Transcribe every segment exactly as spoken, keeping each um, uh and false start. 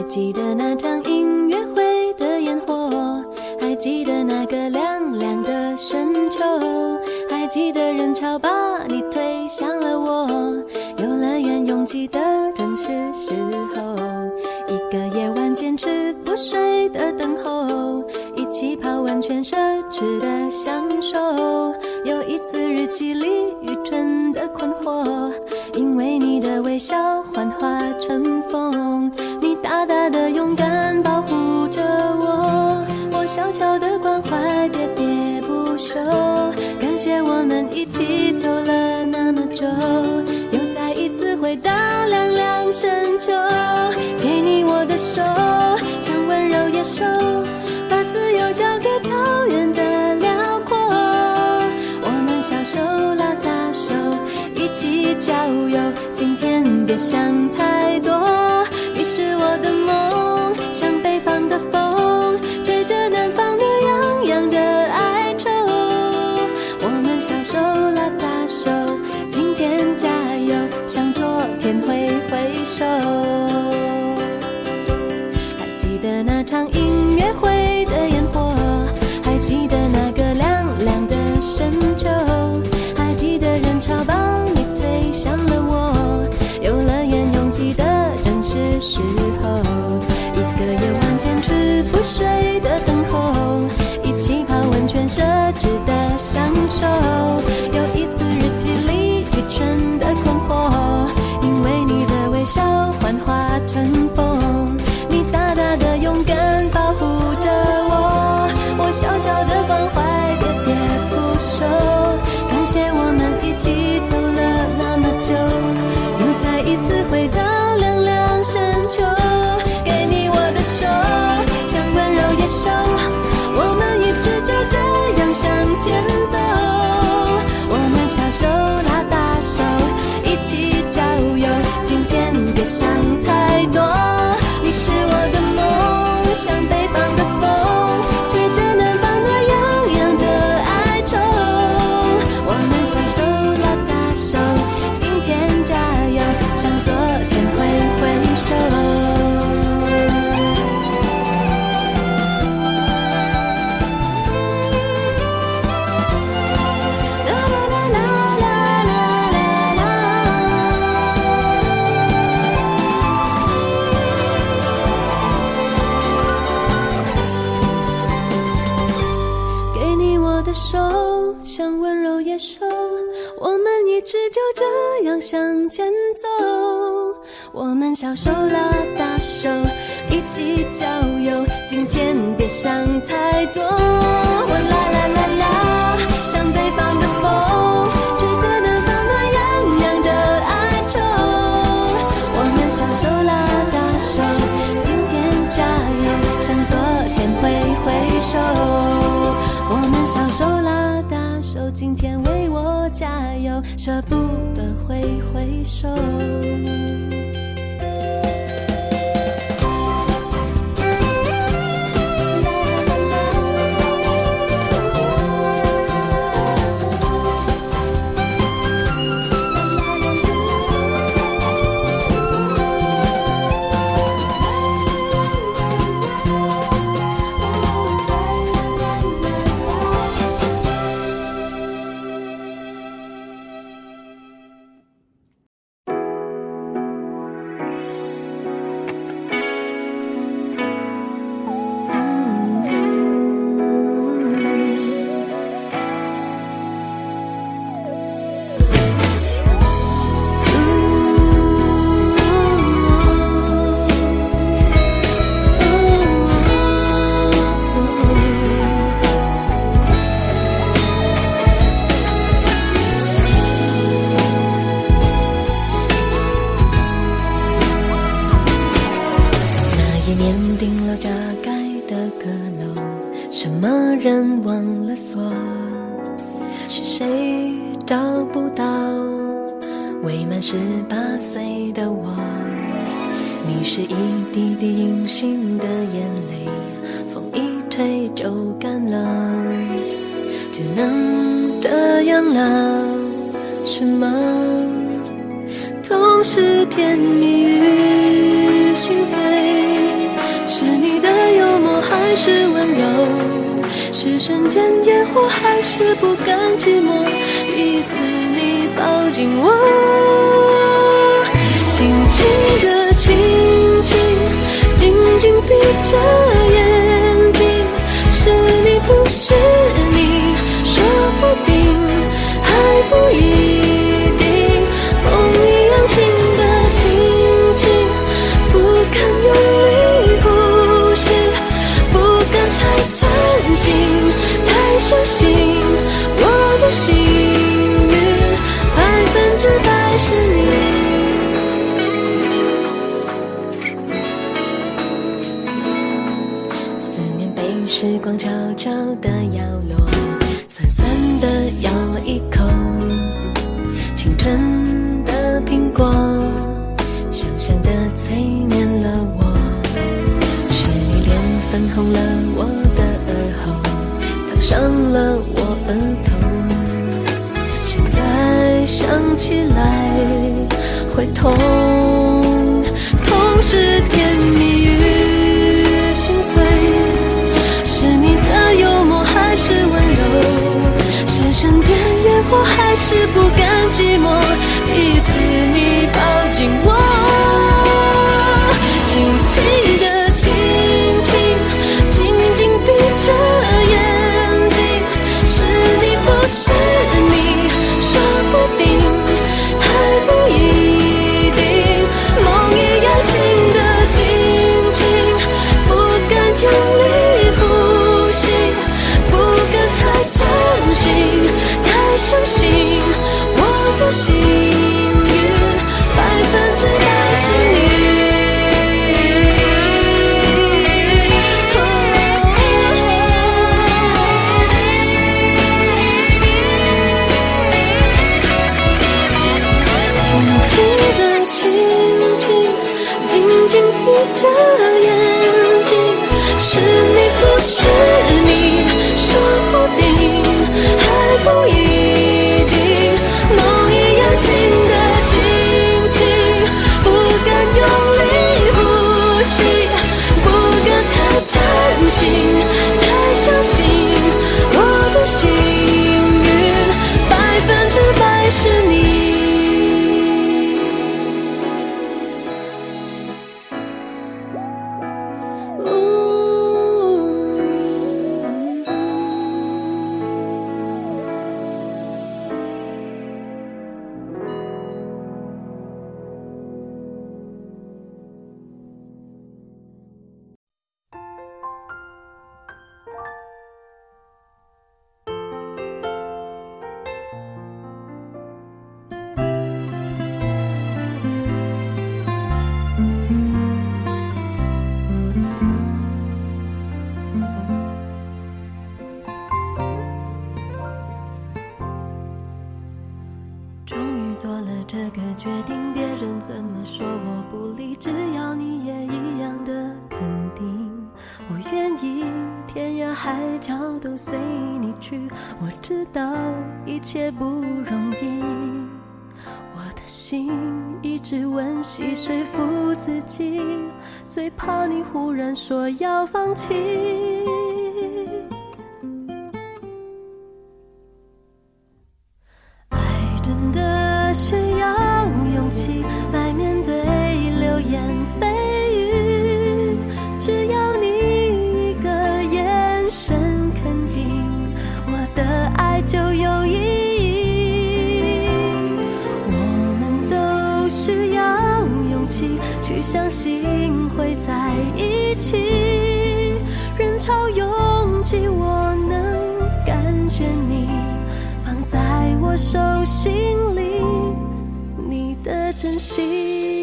记得那场音乐会的烟火，还记得那个凉凉的深秋，还记得人潮把你推向了我，游乐园拥挤的正是时候，一个夜晚坚持不睡的等候，一起泡温泉奢侈的享受，有一次日记里愚蠢的困惑，因为你的微笑幻化成风，你大大的勇敢保护着我，我小小的关怀喋喋不休，感谢我们一起走了那么久，又再一次回到凉凉深秋，给你我的手，像温柔野兽，把自由交给草原的辽阔，我们小手拉大手一起郊游，今天别想太多，你是我的梦，像北方的风，吹着南方暖洋洋的哀愁，我们小手拉大手，今天加油，向昨天挥挥手。还记得那场音乐会的烟火，还记得那个凉凉的深秋，还记得人潮把你推向了我，游乐园拥挤的正是时候，一个夜晚坚持不睡的等候，一起泡温泉奢侈的享受，有一次日记里愚蠢的困惑，因为你的微笑幻化成风，你大大的勇敢保护着我，我小小的关怀喋喋不休，感谢我们一起走了那么久，又再一次回到凉凉深秋，给你我的手，像温柔野兽，我们一直就这样向前走，我们小手拉大手一起郊游，今天别想太多，你是我的梦，像北方的风，吹着南方暖洋洋的哀愁，我们小手拉大手，今天加油，向昨天挥挥手。手像温柔野兽，我们一直就这样向前走，我们小手拉大手一起郊游，今天别想太多，我啦啦啦啦，像北方的风，吹着南方暖洋洋的哀愁，我们小手拉大手，今天加油，向昨天挥挥手，我们小手拉大手，今天为我加油，舍不得挥挥手。未满十八岁的我，你是一滴滴隐形的眼泪，风一吹就干了，只能这样了。什么同是甜蜜与心碎， 是你的幽默还是温柔？是瞬间烟火还是不甘寂寞？第一次你抱紧我，轻轻的亲亲，紧紧闭着眼睛。是你不是你，说不定还不一定。梦一样轻的亲亲，不敢用力呼吸，不敢太贪心，太相信我的幸运百分之百是你。思念被时光悄悄地摇落，酸酸的咬了一口，青春的苹果香香的催眠了我。是你脸粉红了我的耳后，烫伤了我额头，现在想起来会痛，痛是甜蜜与心碎。是你的幽默还是温柔？是瞬间烟火还是不甘寂寞？第一次你抱紧我，轻轻的亲亲，紧紧闭着眼睛。是你不是你，说不定还不一定。梦一样轻的亲亲，不敢用力呼吸，不敢太贪心，太相信我的幸运百分之百是你。轻轻的亲亲，紧紧闭着眼睛。是你不是你，说不定还不一定。梦一样轻的亲亲，不敢用力呼吸，不敢太贪心，太相信我的幸运百分之百是你。做了这个决定，别人怎么说我不理，只要你也一样的肯定，我愿意天涯海角都随你去。我知道一切不容易，我的心一直温习说服自己，最怕你忽然说要放弃。爱真的需要勇气来面对流言蜚语，只要你一个眼神肯定，我的爱就有意义。我们都需要勇气去相信会在一起，人潮拥挤我能感觉你放在我手心里，你的真心。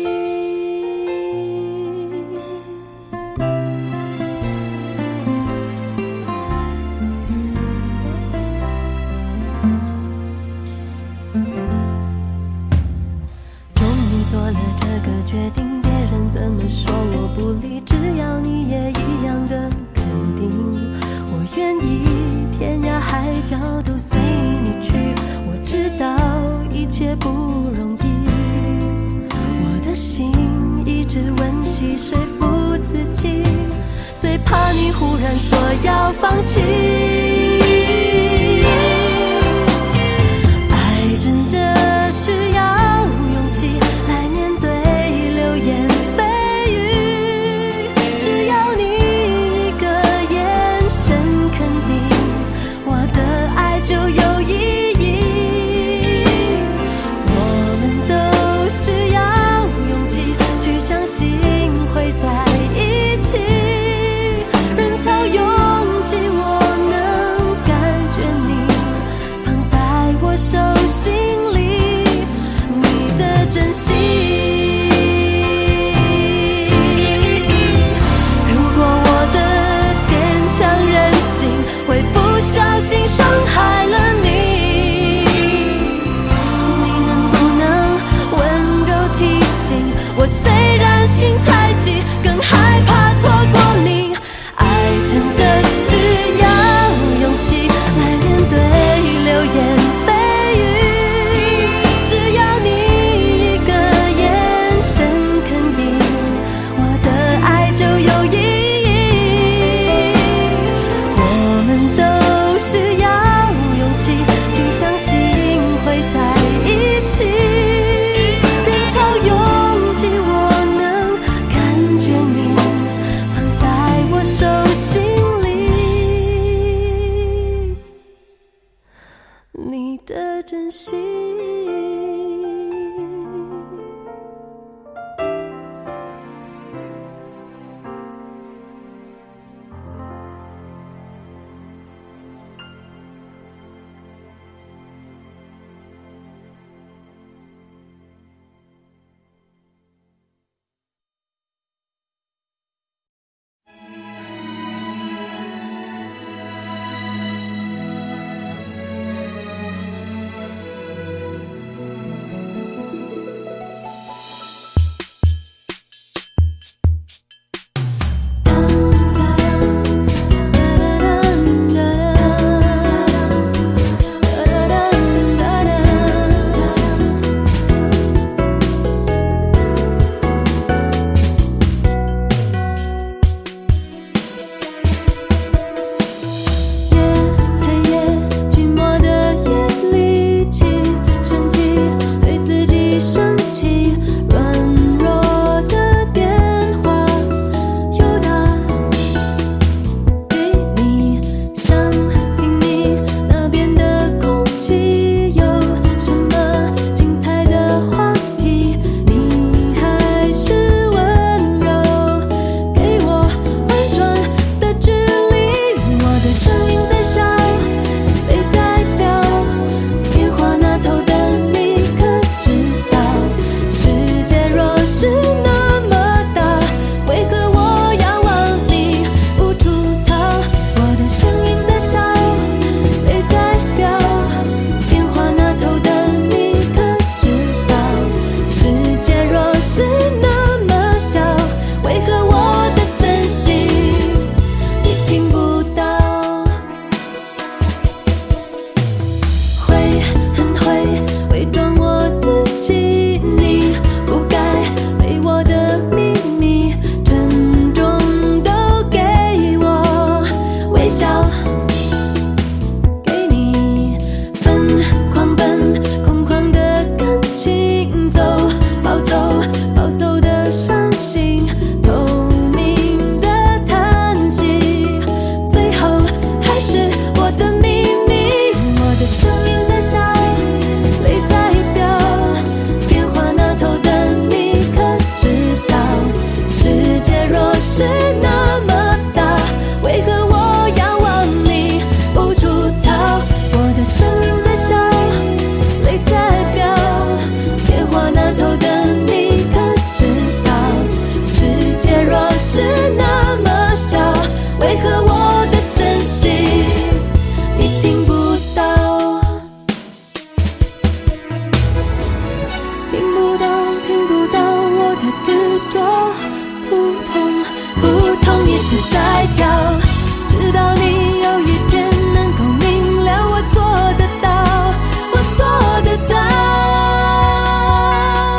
终于做了这个决定，别人怎么说我不理，只要你也一样的肯定，我愿意天涯海角都随你去。我知道一切不容易，我的心一直温习说服自己， 最怕你忽然说要放弃。爱真的需要勇气来面对流言蜚语，只要你一个眼神肯定，我的爱就有意义。我们都需要勇气去相信会在一起，人潮拥挤，我能感觉你放在我手心里，你的真心。如果我的坚强任性会不小心伤害了你，你能不能温柔提醒我，虽然心太急，更害怕错过你。爱真的需要勇气来面对流言蜚语，只要你一个眼神肯定，我的爱就有意义。我们都需要勇气去相信会在一起，人潮拥挤，我能感觉你放在我手心里，你的真心。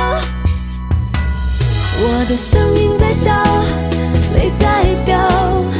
的声音在笑，泪在飙。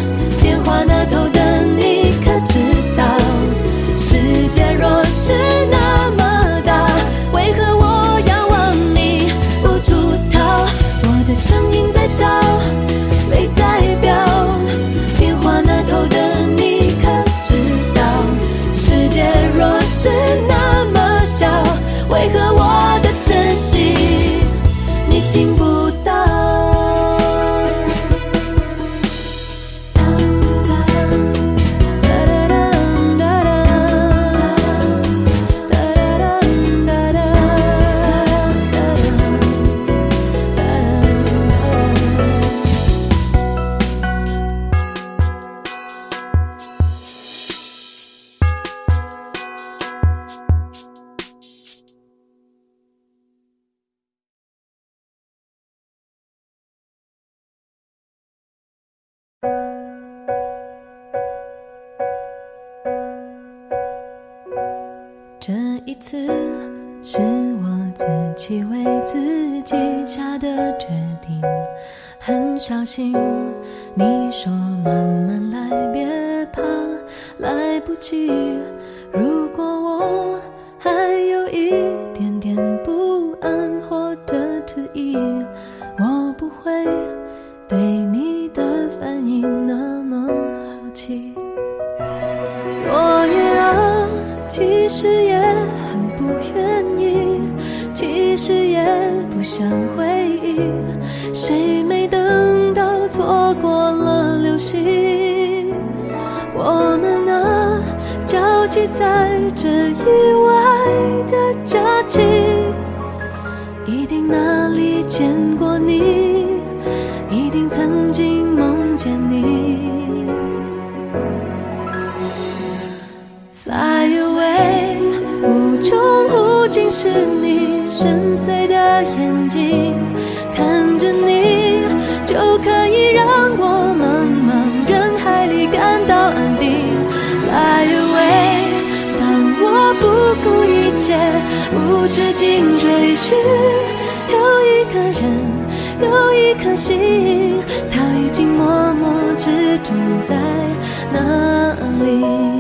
这一次是我自己为自己下的决定，很小心。你说慢慢来，别怕来不及。如果我还有一点点不安或者迟疑，我不会对你的反应那么好奇。落叶啊，其实也很不愿意，其实也不想回忆，谁没等到错过了流星。我们啊，交集在这意外的假期，一定哪里见过你，一定曾经梦见你。Fly away， 无穷无尽是你深邃的眼睛，看着你就可以让我茫茫人海里感到安定。Fly away， 当我不顾一切无止境追寻，有一个人，有一颗心，早已经默默之中在那里。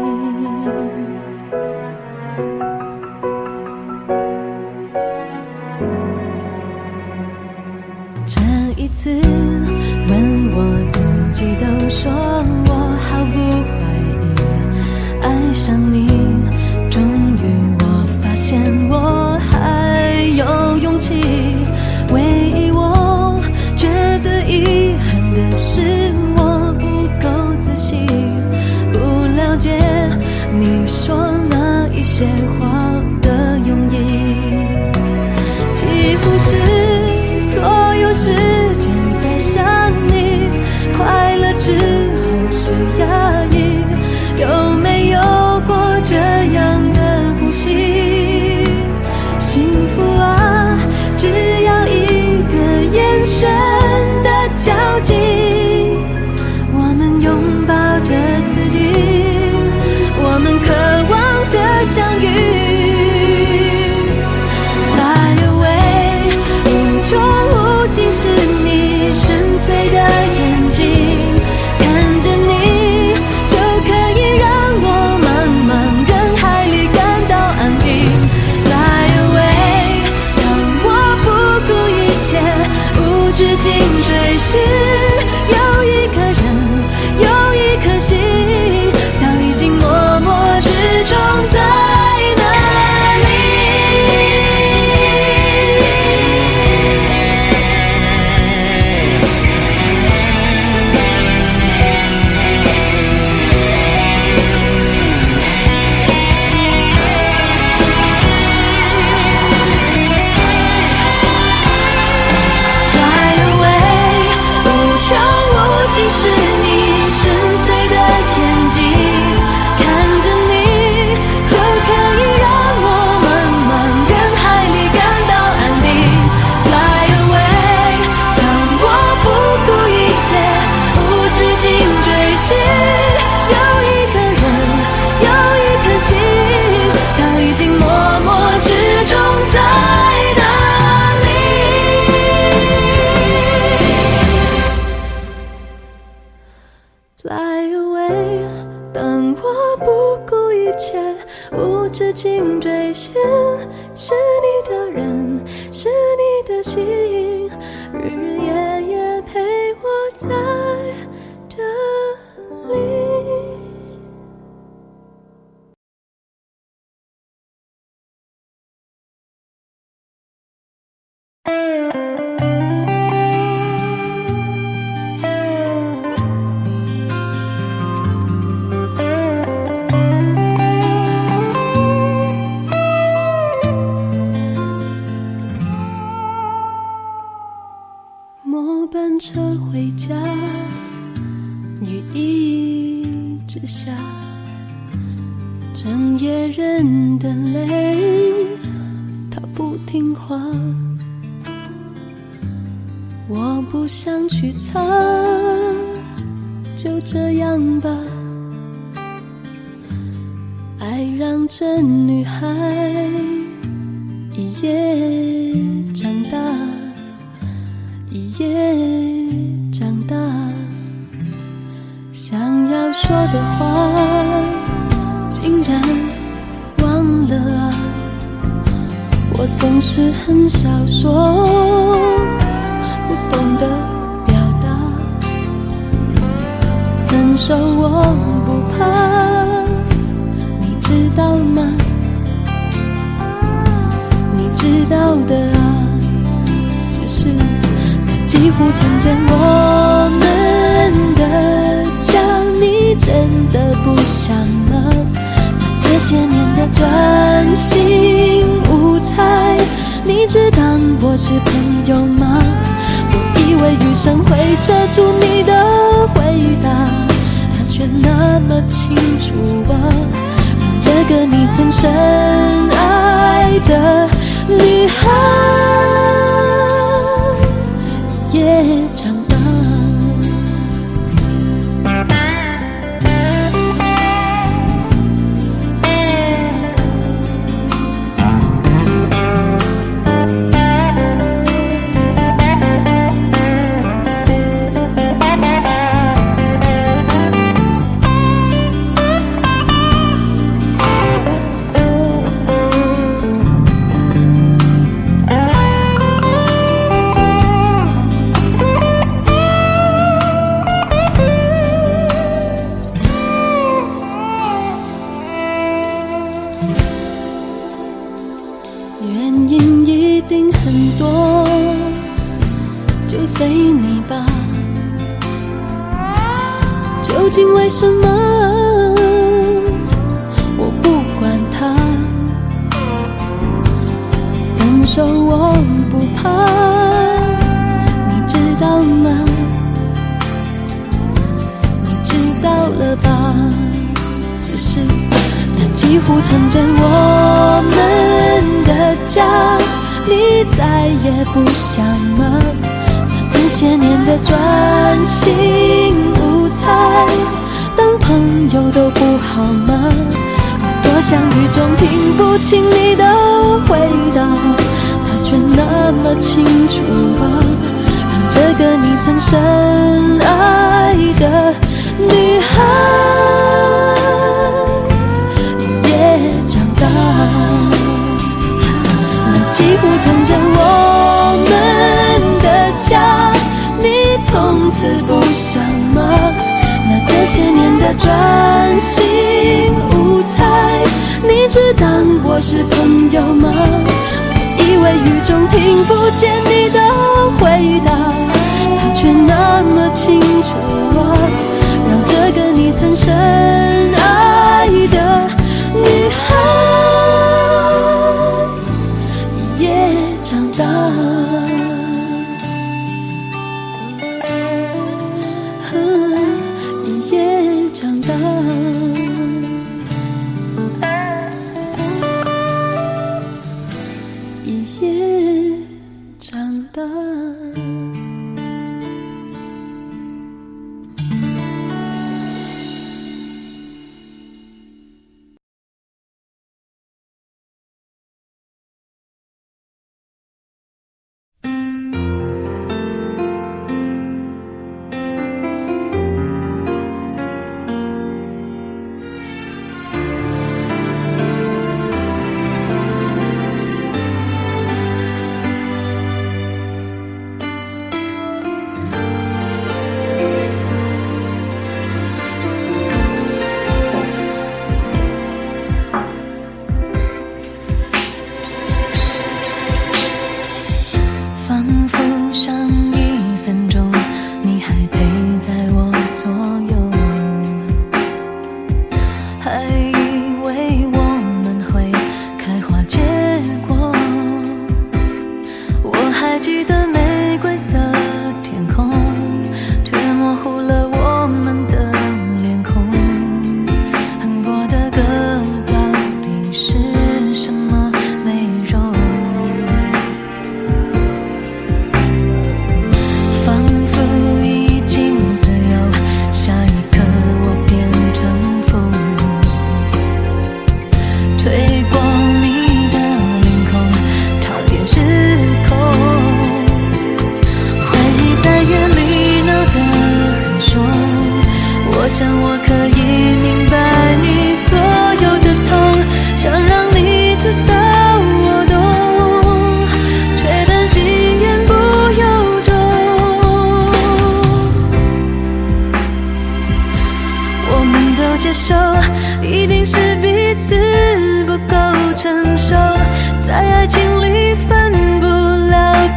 这一次问我自己，都说我毫不怀疑爱上你。终于我发现我还有勇气，唯一我觉得遗憾的是我不够仔细，不了解你说那一些话的用意。几乎是所有时间在想你，快乐之后是压抑，有没有过这样的呼吸？幸福啊，只要一个眼神的交集，我们拥抱着自己，我们渴望着相遇。无穷无尽是你深邃的眼睛，看着你就可以让我茫茫人海里感到安定。Fly away， 当我不顾一切无止境追寻，有一个人，有一颗心，早已经默默之中在哪里。Fly away， 当我不顾一切无止境追寻，是你的人，是你的心，日日夜夜陪我在这里。末班车回家，雨一直下，整夜人的泪，它不听话。我不想去擦，就这样吧。爱让着女孩一夜长大，一夜长大，想要说的话竟然忘了啊，我总是很少说，不懂得表达，分手我不怕，你知道吗？你知道的啊，只是那几乎成真我们的家，你真的不想吗？那这些年的专心无猜，你只当我是朋友吗？我以为余生会遮住你的回答，它却那么清楚啊，让这个你曾深爱的女孩也长大。原因一定很多，就随你吧。究竟为什么？我不管它。分手我不怕，你知道吗？你知道了吧？只是那几乎成真我们的家，你再也不想吗？那这些年的专心无猜，当朋友都不好吗？我多想雨中听不清你的回答，它却那么清楚啊，让这个你曾深爱的女孩几乎成真我们的家，你从此不想吗？那这些年的专心无猜，你只当我是朋友吗？我以为雨中听不见你的回答，它却那么清楚啊，让这个你曾深爱的女孩长大，一夜长大，一夜长大。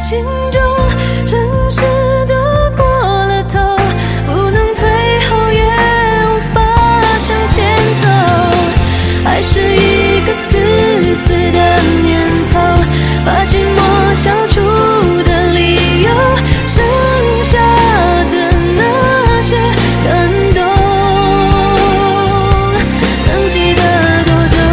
情中，城市的过了头，不能退后也无法向前走，爱是一个自私的念头，把寂寞消除的理由，剩下的那些感动，能记得多久？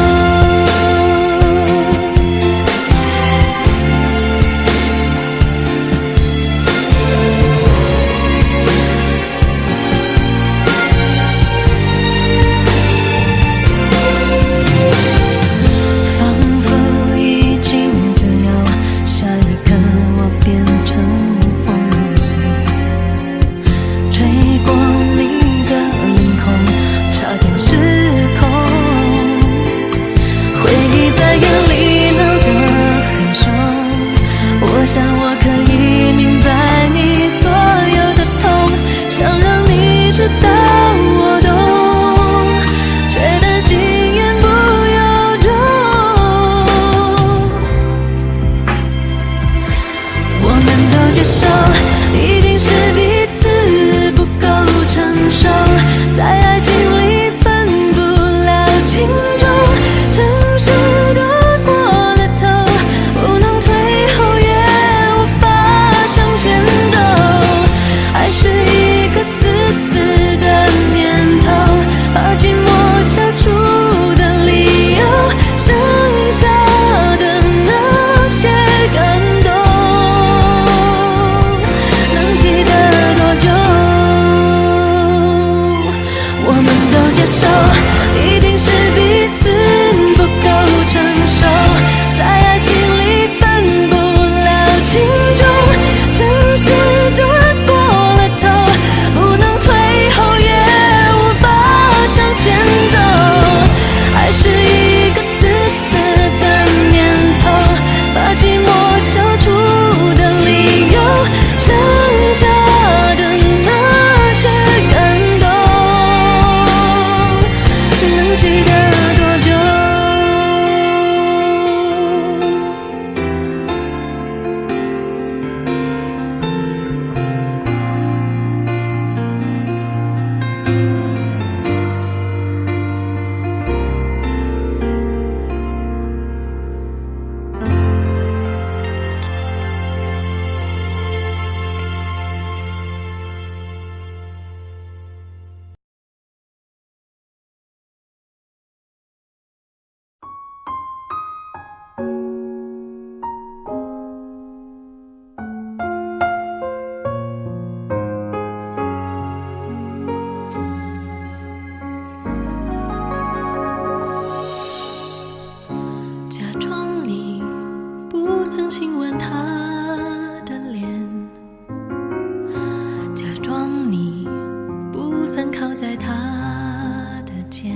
仿佛已经自由，下一刻我变成风，吹过你的领空，差点失控，回忆在眼里闹得很凶，我想我可以明白你所有的痛，想让你知道我懂，却担心言不由衷。我们都接受，一定是彼此不够成熟，在爱情里分不了轻重，城市的过了头，不能退后也无法向前走，爱是一个自私的念头，把寂寞消除的理由，剩下的那些感动，能记得多久？我们都接受，一定是彼此不够成熟，在爱情里分不了轻重，城市的过了头，不能退后也无法向前走，爱是一个自私的念头，把寂寞消除的理由，剩下的那些感动，能记得多久？假装你不曾亲吻他的脸，假装你不曾靠在他的肩，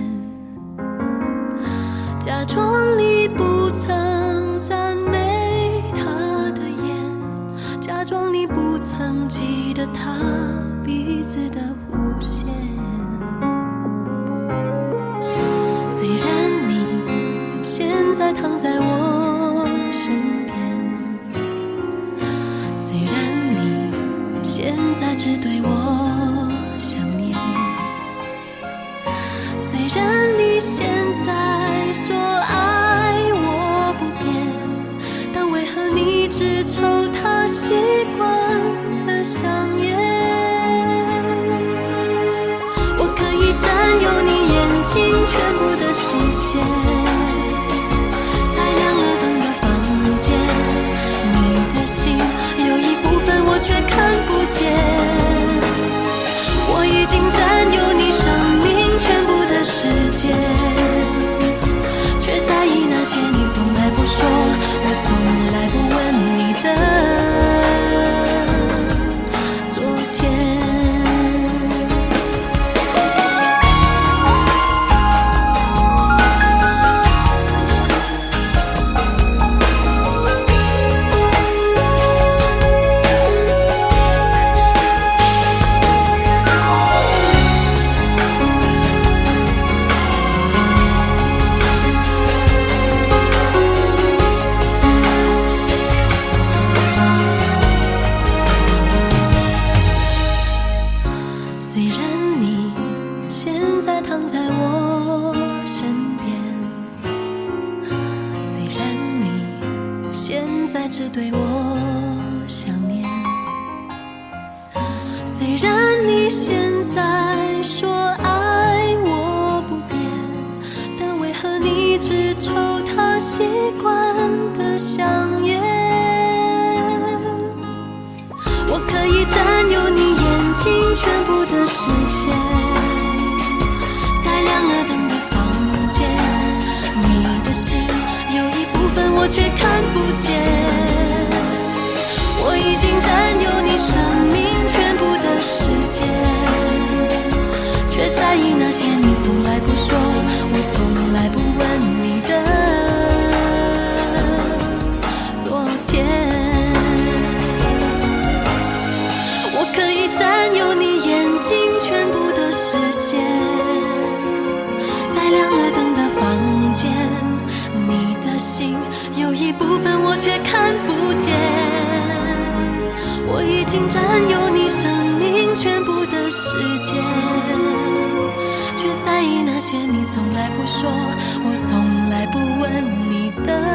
假装你不曾赞美他的眼，假装你不曾记得他鼻子的弧线。虽然你现在躺在我身边，虽然你现在只对我想念，虽然你现在说爱我不变，但为何你只抽他习惯的香烟？我可以占有你眼睛全部的视线，在亮了灯的房间，你的心有一部分我却看不见。我已经占有你生命全部的时间，却在意那些你从来不说，我从来不问你的昨天。 只对我想念。虽然你现在说爱我不变，但为何你只抽他习惯的香烟？我可以占有你眼睛全部的视线，在亮了灯的房间，你的心有一部分我却看不见。我已经占有你生命全部的时间，却在意那些你从来不说，我从来不问你的昨天。我可以占有你眼睛全部的视线，在亮了灯的房间，你的心有一部分我却看不见。我已经占有你生命全部的时间，却在意那些你从来不说，我从来不问你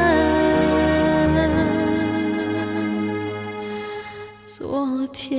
的昨天。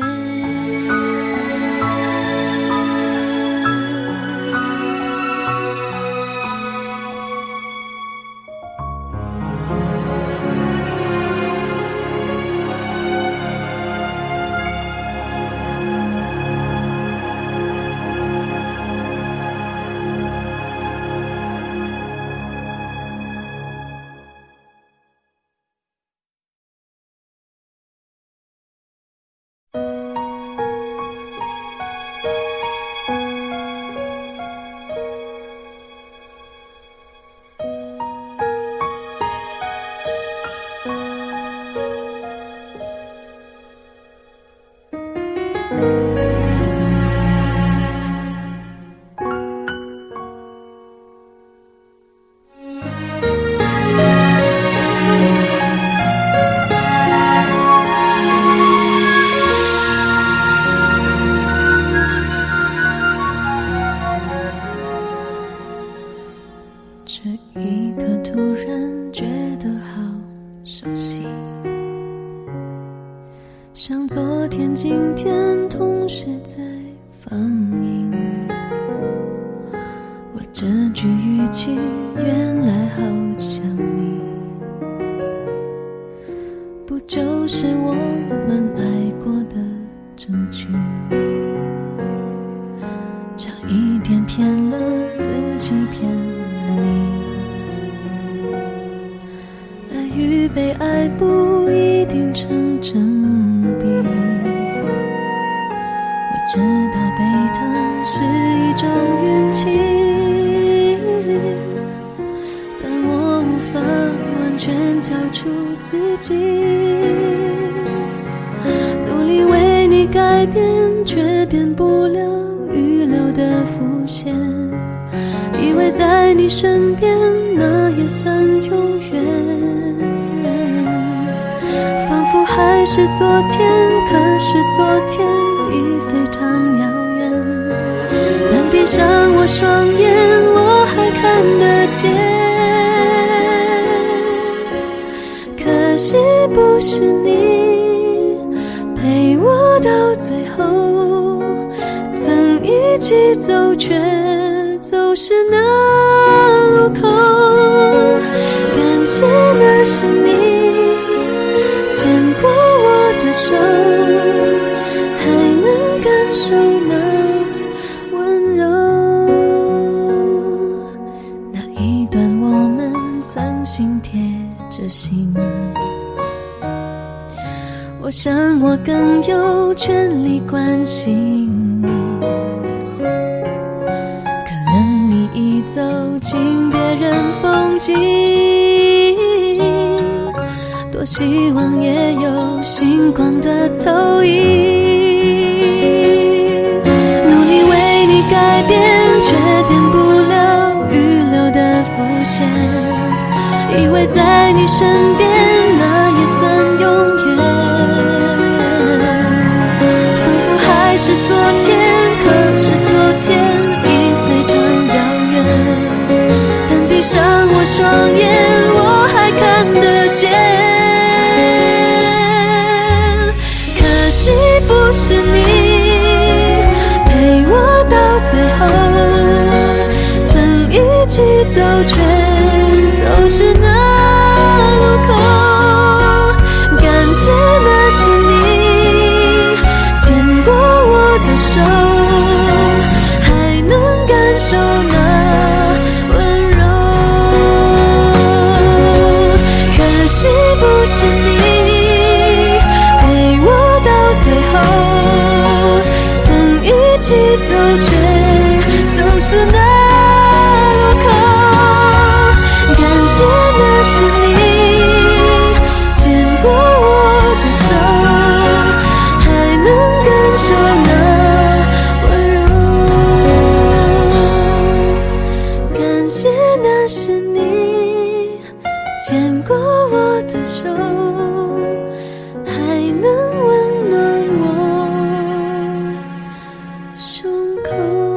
像昨天今天同时在放映，我这句语气原来好像你，不就是我们爱过的证据，差一点骗了自己骗了你，爱与被爱不一定成正比，我知道被疼是一种运气，但我无法完全交出自己，努力为你改变，却变不了预留的伏线，以为在你身边那也算永远，仿佛还是昨天，可是昨天已非常遥远，但闭上我双眼，我还看得见。可惜不是你陪我到最后，曾一起走却走失那路口，感谢那是你牵过我的手，还能感受那温柔，那一段我们曾心贴着心，我想我更有权利关心你，可能你已走进别人风景，多希望也有星光的投影，努力为你改变，却变不了预留的伏线，以为在你身边那也算永远，仿佛还是昨天，可是昨天已非常遥远，但闭上我双眼，我还看得见。 不是你陪我到最后，曾一起走却走失那路口。感谢那是你牵过我的手，还能感受那温柔。可惜不是你陪我到最后，曾一起走却走失那路口。感谢那是你牵过我的手，还能感受那温柔。感谢那是你牵过我的手，还能温暖我胸口。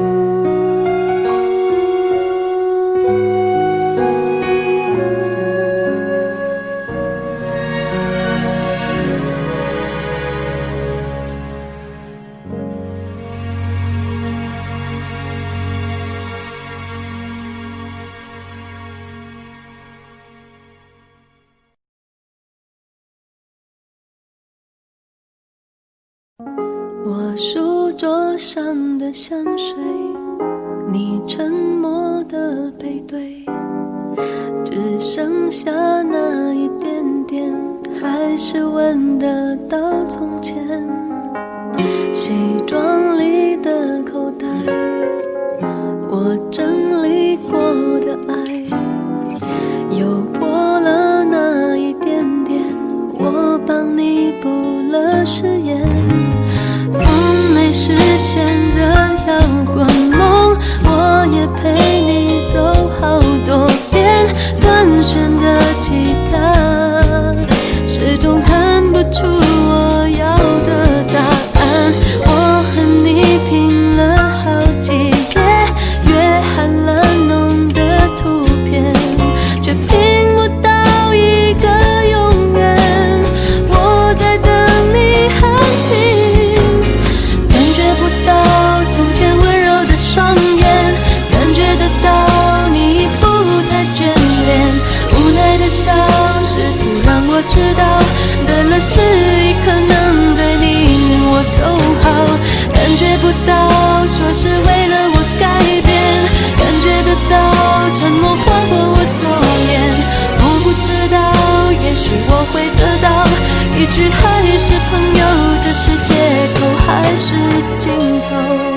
我书桌上的香水，你沉默的背对，只剩下那一点点，还是闻得到从前。西装里的口袋，我整理过的爱，又破了那一点点，我帮你补了誓言。从没实现的摇滚梦，我也陪你走好多遍。断弦的吉他，始终弹不出我要的答案。我和你拼了好几页，约翰蓝浓的图片，却拼不到一个永远。我在等你喊停，感觉不到从前温柔的双眼，感觉得到你已不再眷恋。无奈的笑，试图让我知道，对了是一可能对你我都好。感觉不到，说是为了我改变，感觉得到，沉默划过我左脸。我不知道，也许我会得到一句还是朋友，这是借口还是尽头？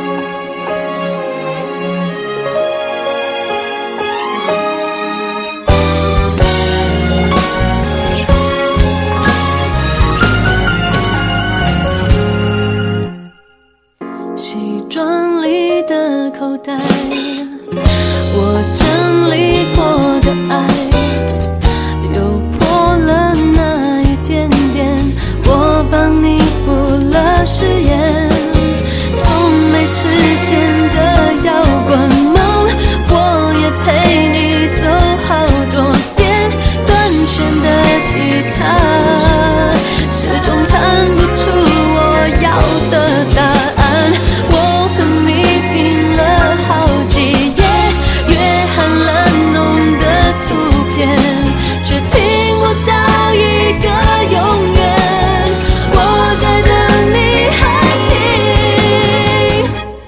西装里的口袋，我整理过的爱，又破了那一点点，我帮你补了誓言。从没实现的摇滚梦，我也陪你走好多遍。断弦的吉他，始终弹不出我要的答案。我和你拼了好几页，约翰蓝浓的图片，却拼不到一个永远。我在等你喊停，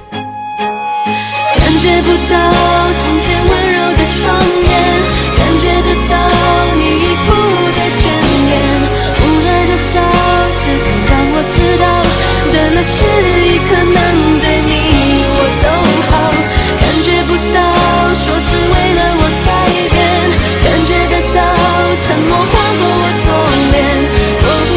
感觉不到从前温柔的双眼，感觉得到你已不再眷恋。无奈的笑，试图让我知道，对了是一可能对你我都好。感觉不到，说是为了我改变，感觉得到，沉默划过我左脸。我不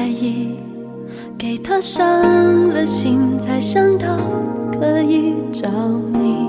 意，给他伤了心，才想到可以找你。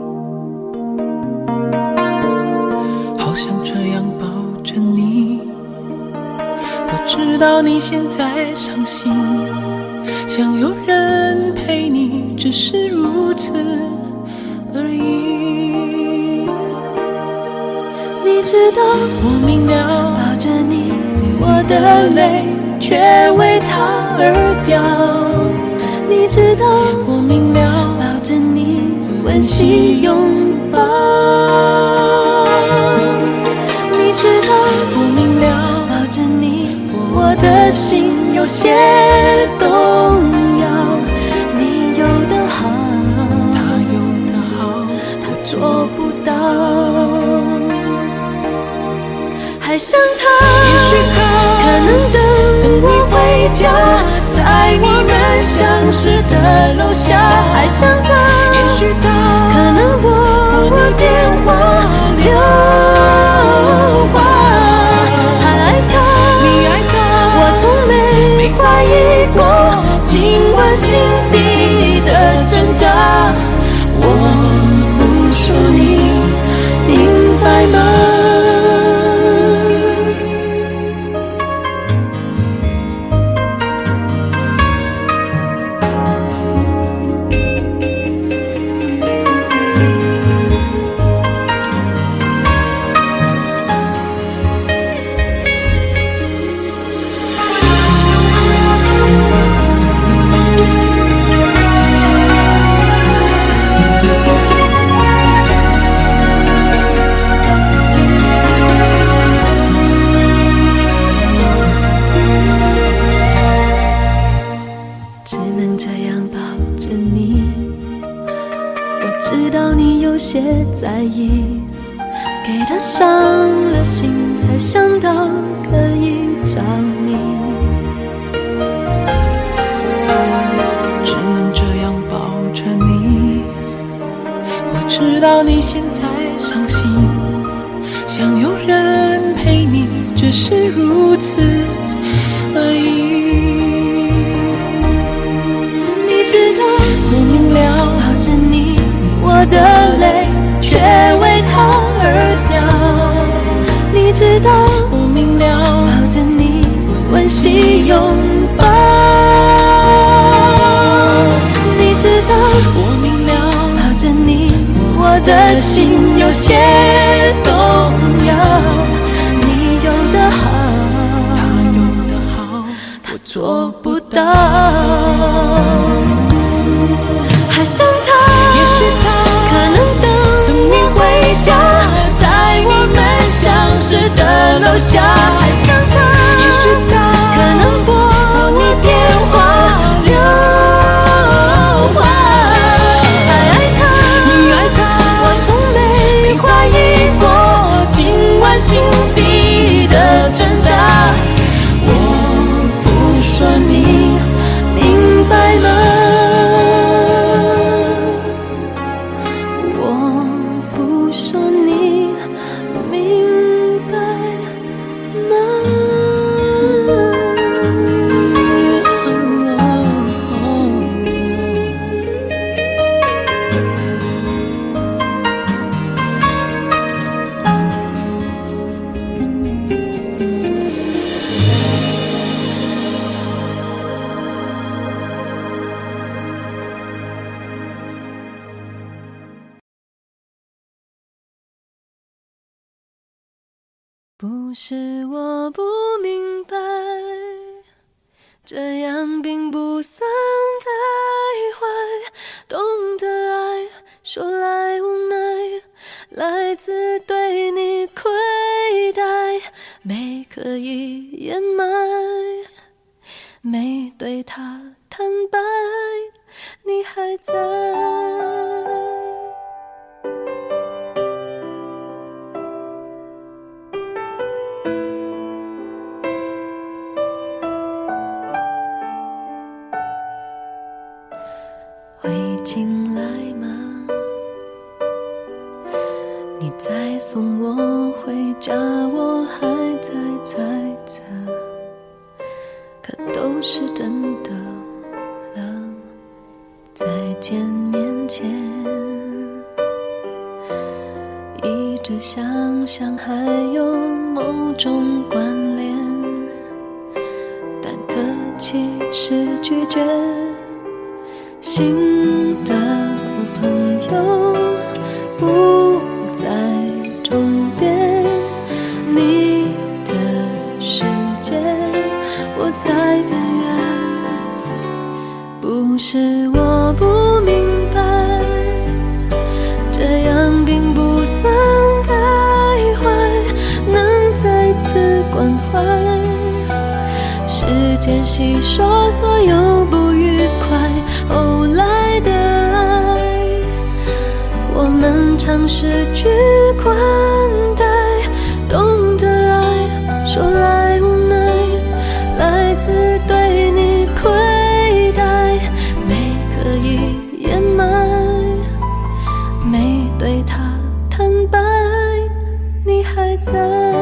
好想这样抱着你，我知道你现在伤心，想有人陪你，只是如此而已。 你知道我明了， 抱着你，我的泪却为他而掉。你知道我明了， 抱着你，温馨拥抱。你知道我明了， 抱着你，我的心有些动摇。你有的好， 他有的好， 他做不到。还想他， 也许他可能等我回家，在我们相识的楼下。还想他， 也许他可能拨我电话留话。还爱他， 你爱他， 我从没怀疑过，尽管心底的挣扎。我不说你明白吗？些在意，给他伤了心，才想到可以找你。 只能这样抱着你，我知道你现在伤心，想有人陪你，只是如此而已。 你知道我明了， 抱着你，我的泪却为他而掉。你知道我明了， 抱着你，温馨拥抱。你知道我明了， 抱着你，我的心有些动摇。你有的好， 他有的好， 他做不到。还想他， 也许他可能等你回家，在我们相识的楼下。还想他， 也许他可能拨你电话留话。还爱他， 你爱他， 我从没怀疑过，尽管心底的挣扎。我不说你明白吗？不是我不明白，这样并不算太坏。懂得爱，说来无奈，来自对你亏待，没可以掩埋，没对他坦白，你还在。会进来吗？你再送我回家，我还在猜测，可都都是真的了。再见面前，一直想象还有某种关联，但可惜是拒绝。新的我朋友不在终点，你的世界我在边缘。不是我不明白，这样并不算太坏，能再次关怀。时间细说所有不愉快，后来的爱，我们尝试去宽待，懂得爱，说来无奈，来自对你亏待，没刻意掩埋，没对他坦白，你还在。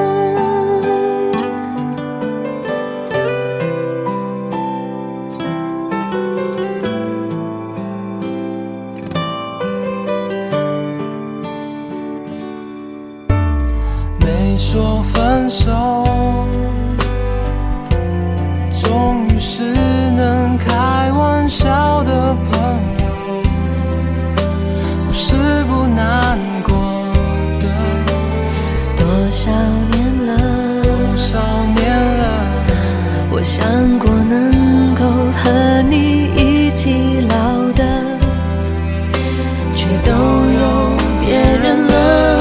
说分手，终于是能开玩笑的朋友，不是不难过的。 多少年了， 多少年了， 我想过能够和你一起老的，却都有别人了。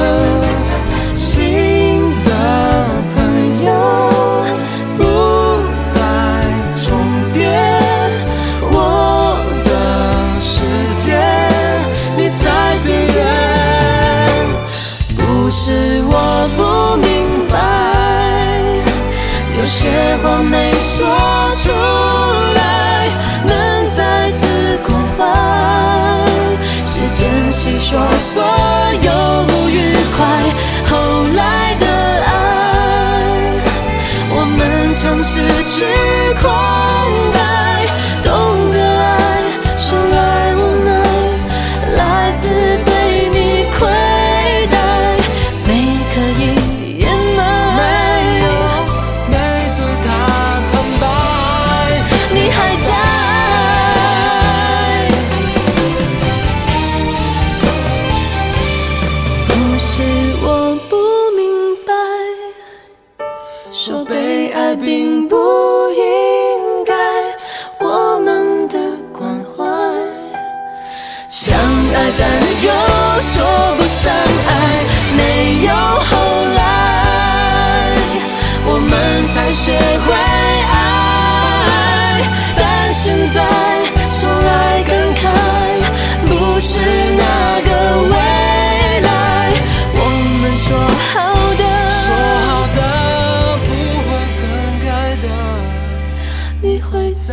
是我不明白，有些话没说出来，能再次关怀。时间细说所有不愉快，后来的爱，我们尝试去宽待，懂得爱，说来无奈，来自对你亏。说被爱并不应该我们的关怀，相爱但又说不上爱，没有后来，我们才学会爱。但现在说来感慨，不是那个未来，我们说好的， 说好的你会在。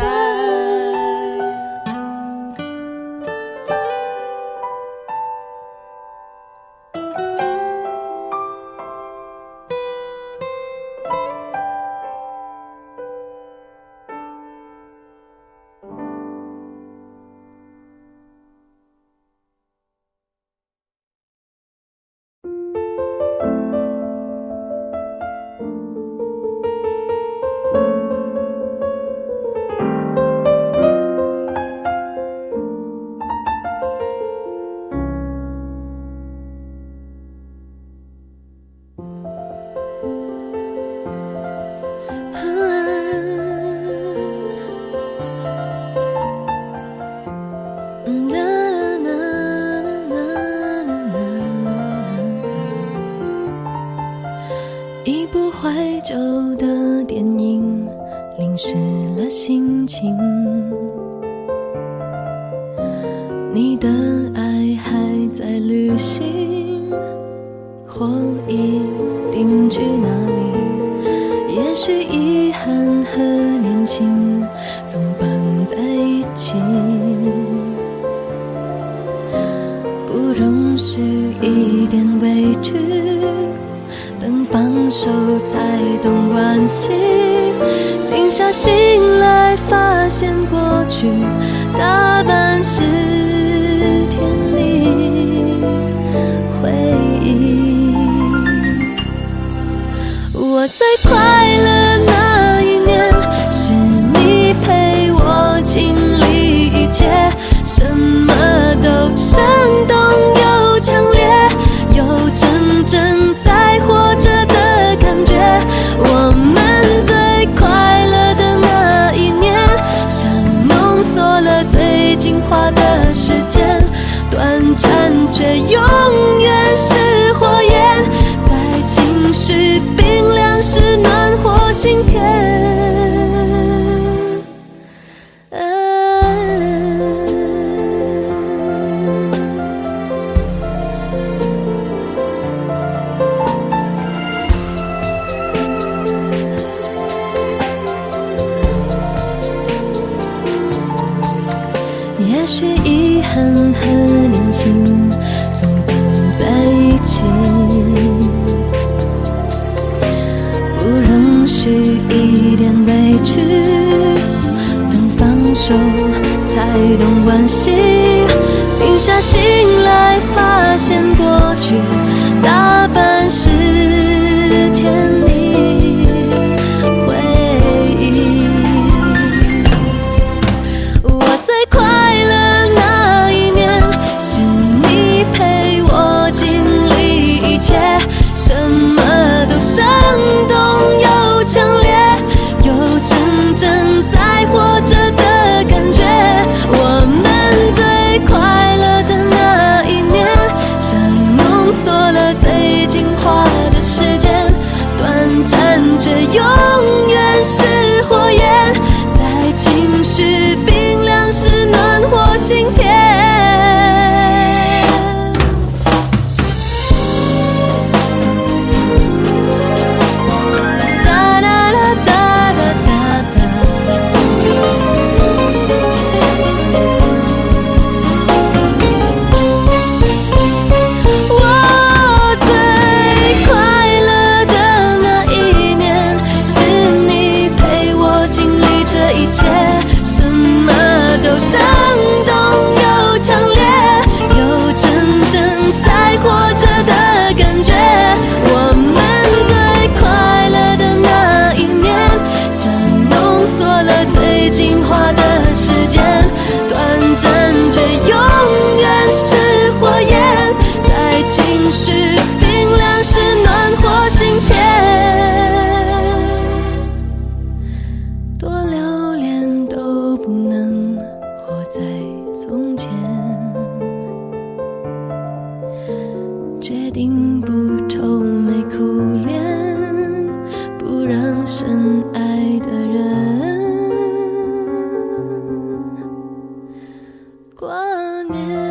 一部怀旧的电影淋湿了心情，你的爱还在旅行，或已定居哪里？也许遗憾和年轻总绑在一起，不容许一点委屈，等放手才懂惋惜，静下心来精华的时间，短暂却永远是火焰，在情绪冰凉时暖和心田。 也许遗憾和年轻总绑在一起，不容许一点委屈，等放手才懂惋惜。静下心来发现过去大半是甜蜜回忆。我最快乐那一年，是你陪我经历一切，什么都生动又强烈，有真正在活着的感觉。我们最快乐的那一年，像浓缩了最精华的时间，短暂却永远是火焰，在情绪冰凉时暖和心田。生动又强烈，有真正在活着的感觉。我们最快乐的那一年，像浓缩了最精华的时间，短暂却永远是火焰，在情绪冰凉时暖和心田。多留恋都不能活在从前，决定不愁眉苦脸，不让深爱的人挂念。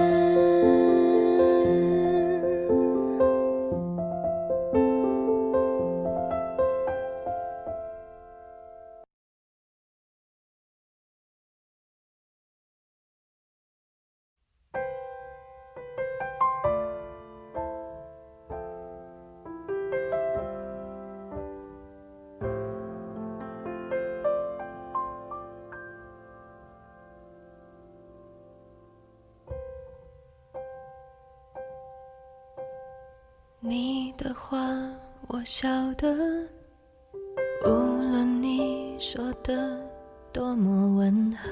你的话我晓得，无论你说的多么温和，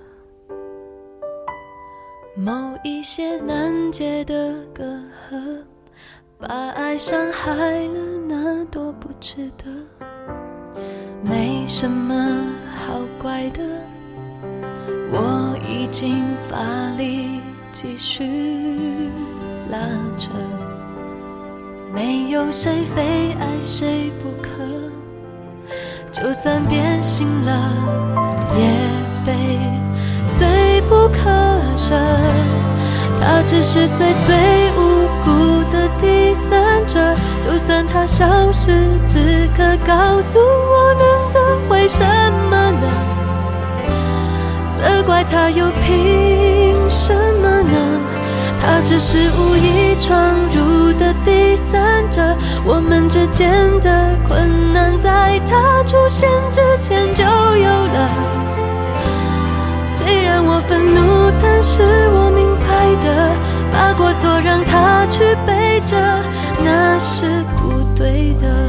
某一些难解的隔阂，把爱伤害了那多不值得。没什么好怪的，我已经乏力继续拉扯，没有谁非爱谁不可，就算变心了也非罪不可赦。他只是最最无辜的第三者，就算他消失，此刻告诉我能得回什么呢？责怪他又凭什么呢？他只是无意闯入的第三者，我们之间的困难在他出现之前就有了。虽然我愤怒，但是我明白的，把过错让他去背着，那是不对的。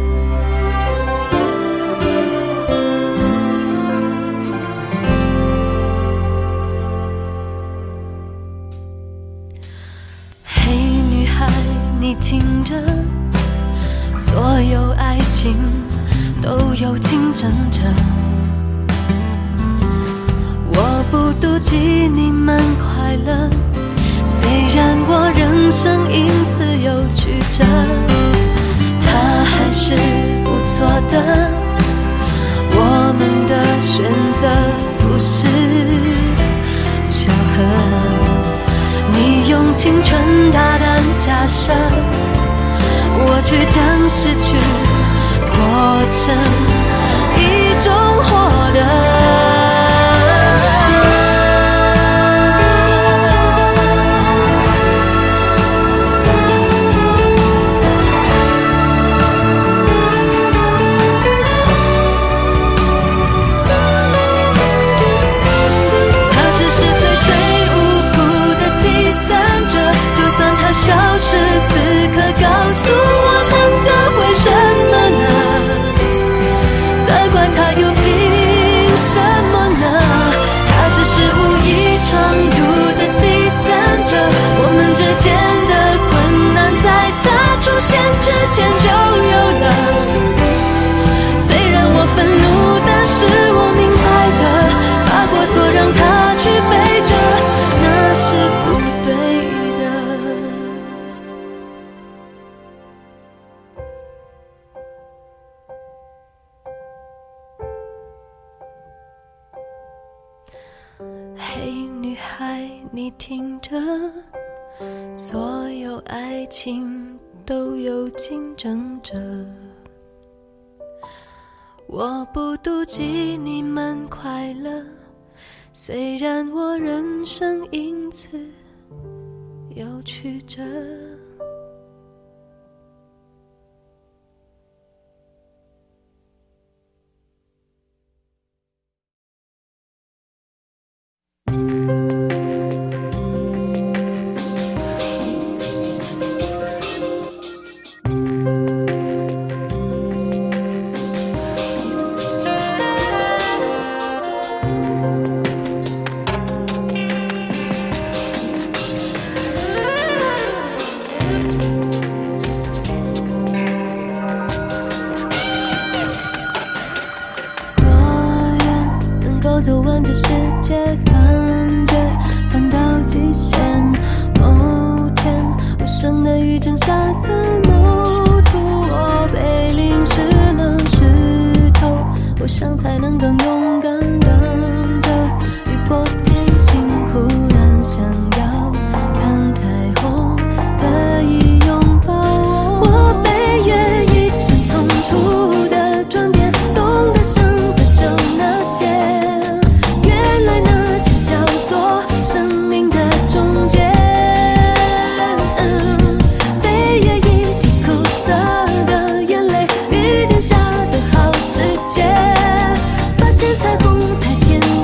你听着，所有爱情都有竞争者，我不独妒忌你们快乐，虽然我人生因此有曲折，他还是不错的。我们的选择不是巧合，你用青春大胆假设，我却将失去过成一种获得。消失，此刻告诉我能得回什么呢？责怪他又凭什么呢？他只是无意闯入的第三者，我们之间的困难在他出现之前就有了。虽然我愤怒，但是我明白的，把过错让他去背着，那是不对的。嘿，女孩，你听着，所有爱情都有竞争者。我不妒忌你们快乐，虽然我人生因此有曲折。走完这世界，感觉翻到极限。某天，无声的雨正下在某处，我被淋湿了石头。我想才能更勇敢等着雨过天晴，忽然想要看彩虹，可以拥抱我。我飞越一生痛楚的转变，懂得生的就那些。彩虹才甜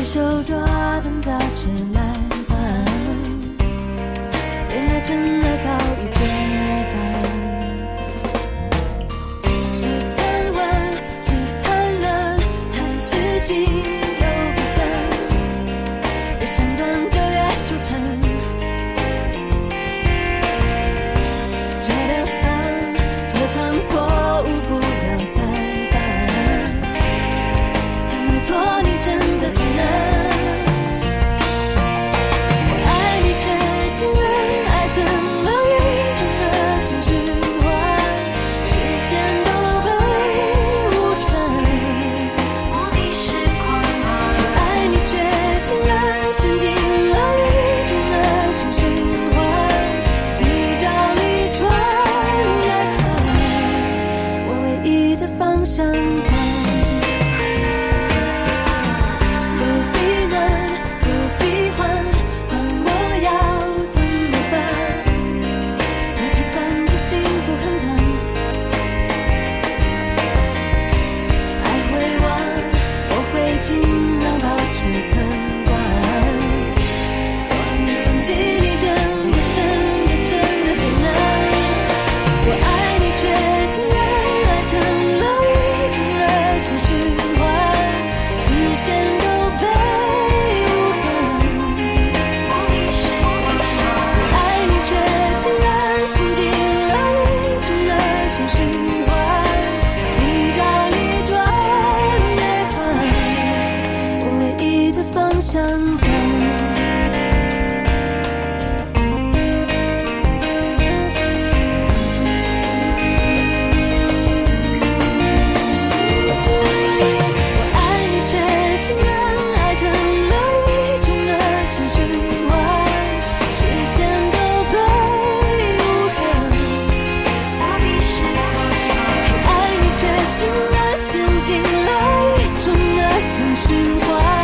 手抓笨早吃烂饭，原来真的早已绝版。是贪玩，是贪婪，还是心有不甘？越想断就越纠缠，觉得烦，这场错误不要再犯。想摆脱你真的很难，我爱你却竟然爱成了一种恶性循环，视线都被误传。我迷失狂乱，我爱你却竟然陷进了一种恶性循环，你道理转呀转，我唯一的方向感。尽量保持客观，太忘记你真的真的真的很难。我爱你却竟然爱成了一种恶性循环，视线都被误判。我爱你却竟然陷进了一种恶性循环，你照理转也转，方向感。我爱你却竟然爱成了一种恶性循环，视线都被误判。我爱你却竟然陷进了一种恶性循环，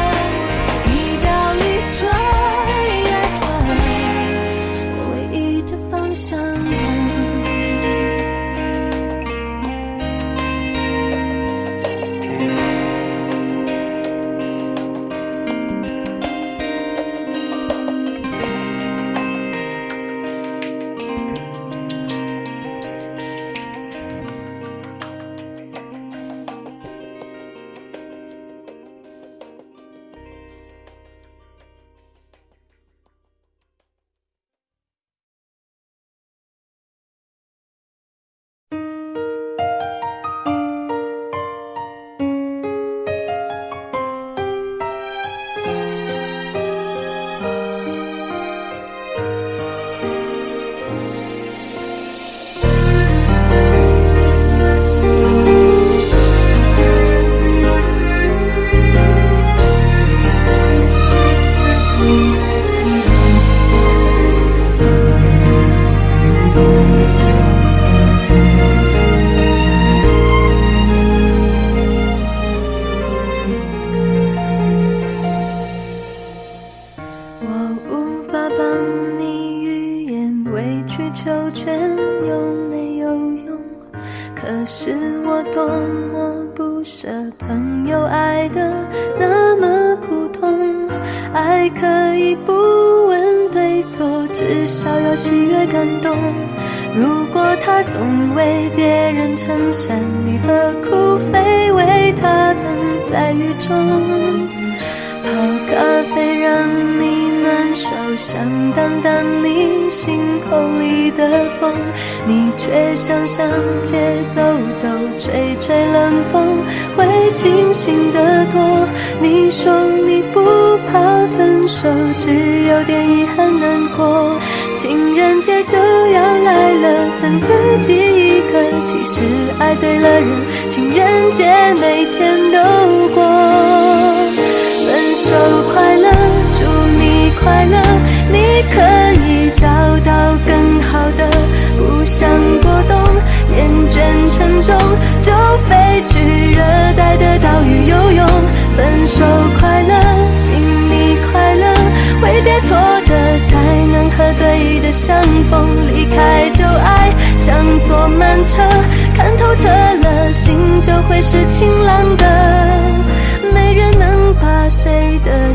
总为别人撑伞，你何苦非为他等在雨中？泡咖啡让你难受，想挡挡你心口里的风，你却想上街走走，吹吹冷风，会清醒得多。你说你不怕分手，只有点遗憾难过。情人节就要来了，剩自己一个，其实爱对了人，情人节每天都过。分手快乐，祝你快乐，你可以找到更好的，不想过冬，厌倦沉重，就飞去热带的岛屿游泳。分手快乐，请你快乐，挥别错的才能和对的相逢，离开旧爱像坐慢车，看透彻了心就会是晴朗的，没人能把谁的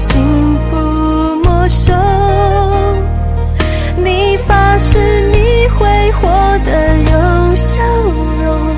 幸福没收。你发誓你会活得有笑容。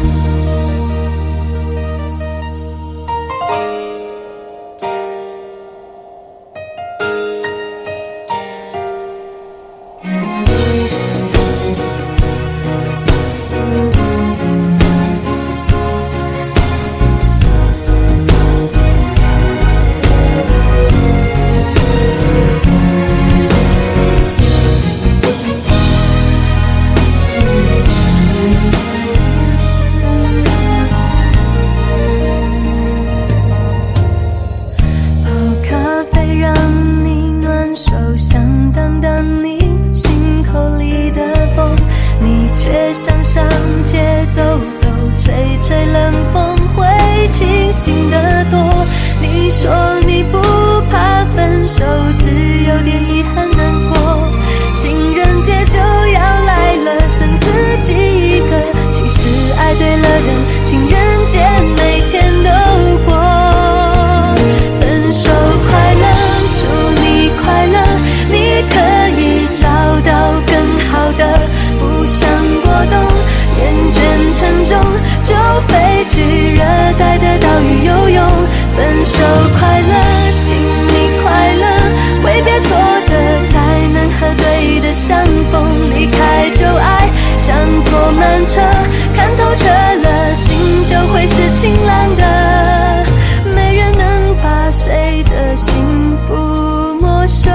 分手快乐，请你快乐，挥别错的，才能和对的相逢。离开旧爱，像坐慢车，看透彻了，心就会是晴朗的。没人能把谁的幸福没收。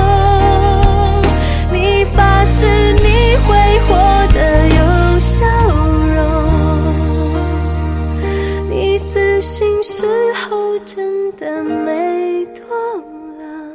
你发誓你会活得有笑容，你自信时候真的没多了。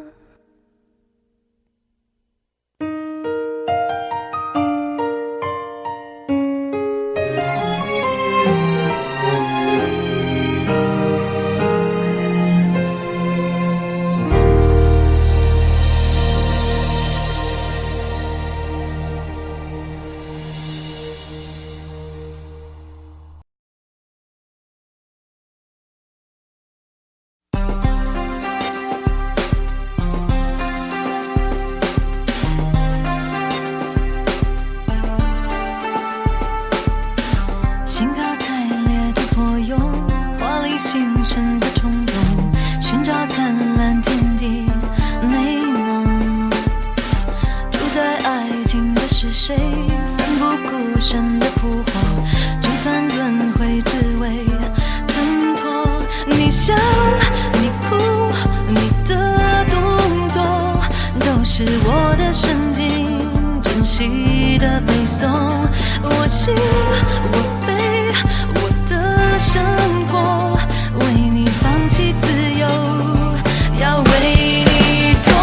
兴高采烈的破蛹，华丽新生的冲动，寻找灿烂天地美梦。住在爱情的是谁？奋不顾身的扑火，就算轮回只为挣脱。你笑，你哭，你的动作，都是我的神经，珍惜的背诵。我信，我我的生活，为你放弃自由，要为你左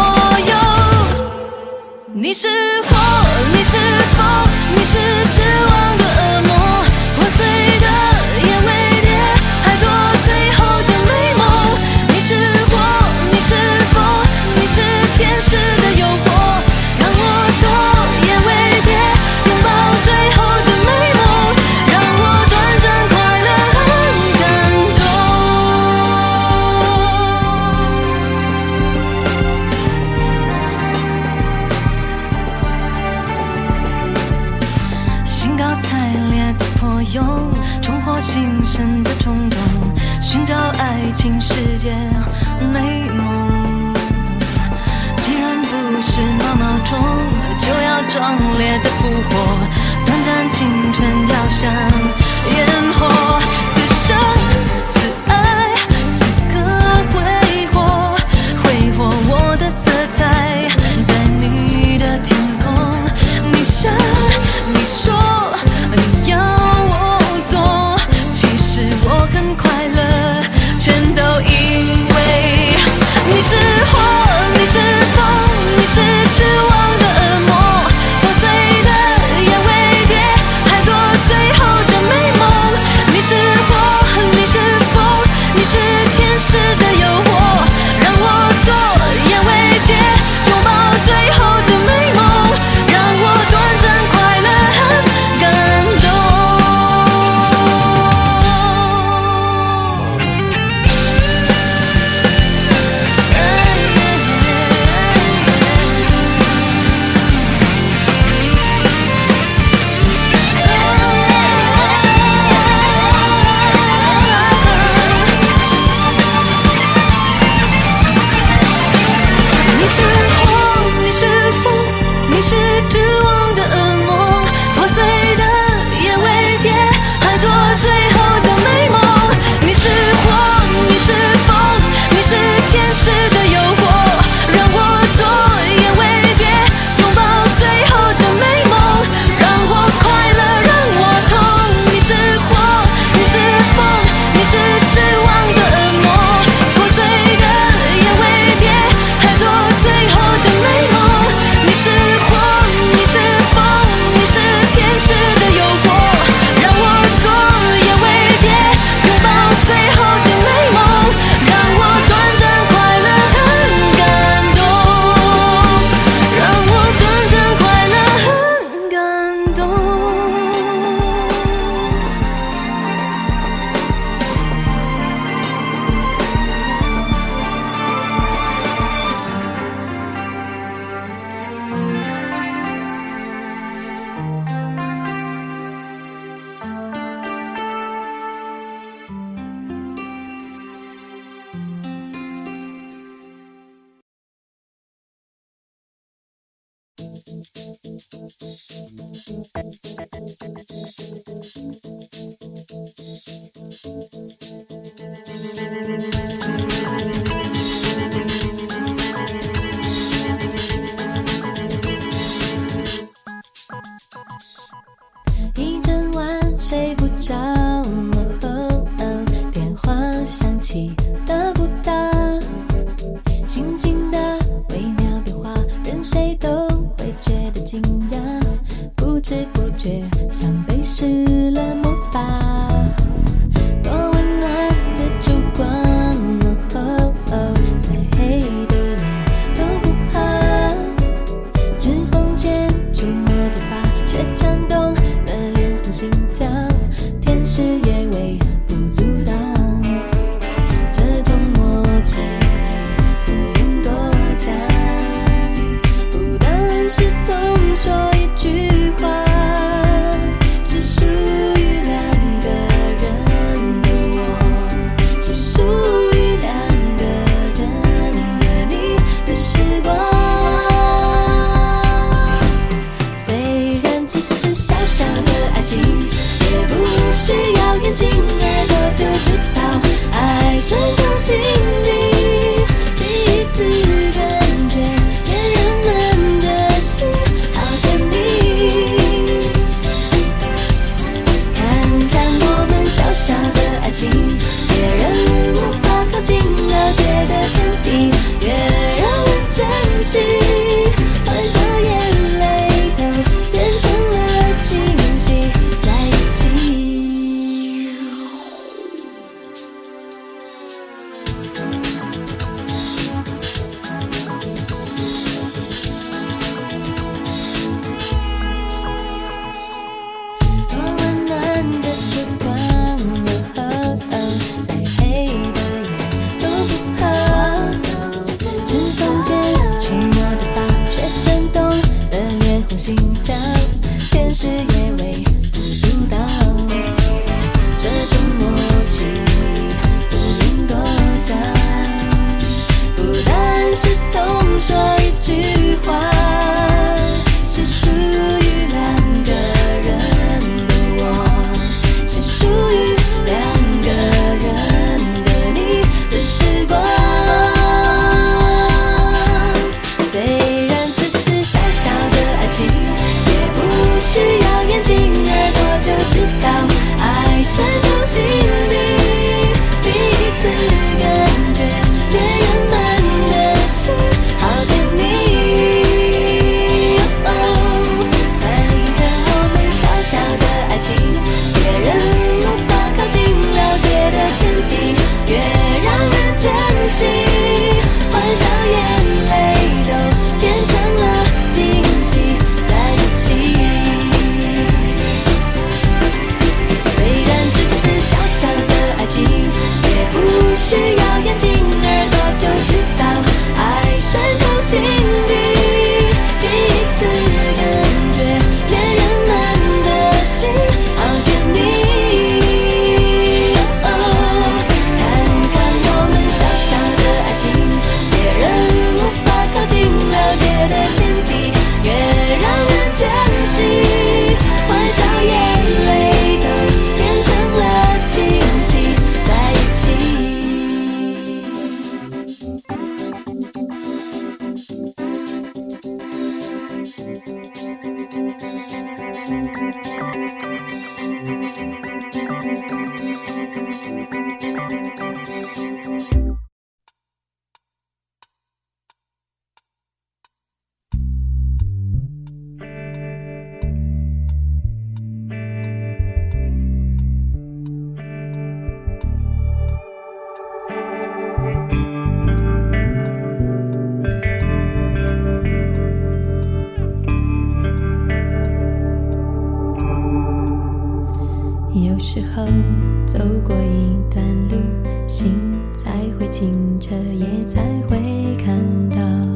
右。你是火，你是风，你是绝望的恶魔，破碎的眼尾蝶，还做最后的美梦。你是火，你是风，你是天使的诱惑，让我做眼尾蝶，拥抱最后的美梦。重获新生的冲动，寻找爱情世界美梦。既然不是毛毛虫，就要壮烈的扑火，短暂青春要像烟火。此生此爱，此刻挥霍，挥霍我的色彩，在你的天空。你想，你说，你要我很快乐，全都因为你是火，你是风，你是绝望的恶魔，破碎的眼尾蝶，还做最后的美梦。你是火，你是绝望的恶魔，破碎的眼为蝶，还做最后的美梦。你是火，你是风，你是天使的诱惑，让我做眼为蝶，拥抱最后的美梦，让我快乐，让我痛。你是火，你是风，你是绝望的恶魔，破碎的眼为蝶，还做最后的美梦。你是火，你是风，你是天使的诱惑，让我做眼为蝶，拥抱最后的美梦，让我短暂快乐很感动，让我短暂快乐很感动。一整晚睡不着，电话响起得不到，心情的微妙变化，任谁都会觉得惊讶，不知不觉像被施了魔法，多温暖的烛光，再黑的夜都不怕，指缝间触摸的发，却颤动了脸和心跳，天使也微不足道，这种默契是有多强，不单是同说一句话，是属于两个人的我，是属于两个人的你的时光。虽然只是小小的爱情，也不需要眼睛耳朵就知道，爱深入心底，第一次感觉恋人们的心好甜蜜。看看我们小小的爱情，别人无法靠近了解的天地，越让人珍惜，换上眼泪都变成了惊喜，在一起。多温暖的烛光，再黑的夜都不怕，指缝间触摸候走过一段路，心才会清澈，也才会看到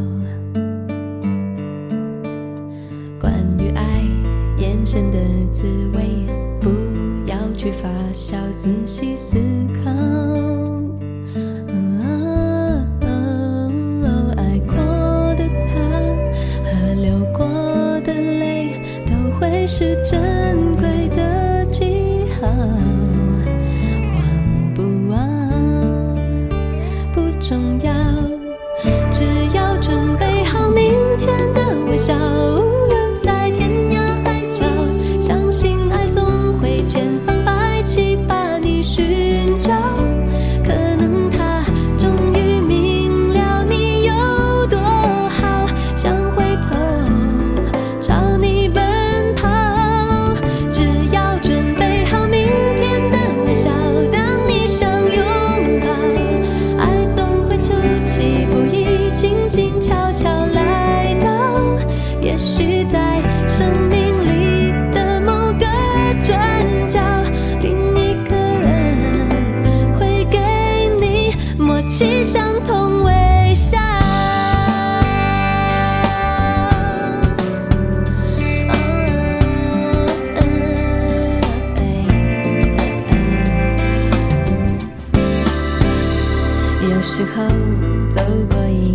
关于爱眼神的滋味，不要去发酵，仔细思考。爱过的他和流过的泪，都会是珍贵的记号。忘不忘不重要，只要准备好明天的微笑。无论在天涯海角，相信爱总会千方百计把你寻找。可能他终于明了你有多好，想回头朝你奔跑。只要准备好明天的微笑，当你想拥抱，爱总会出其不意，静静悄悄来到。也许在生命里的某个转角，另一个人会给你默契相同微笑。有时候走过一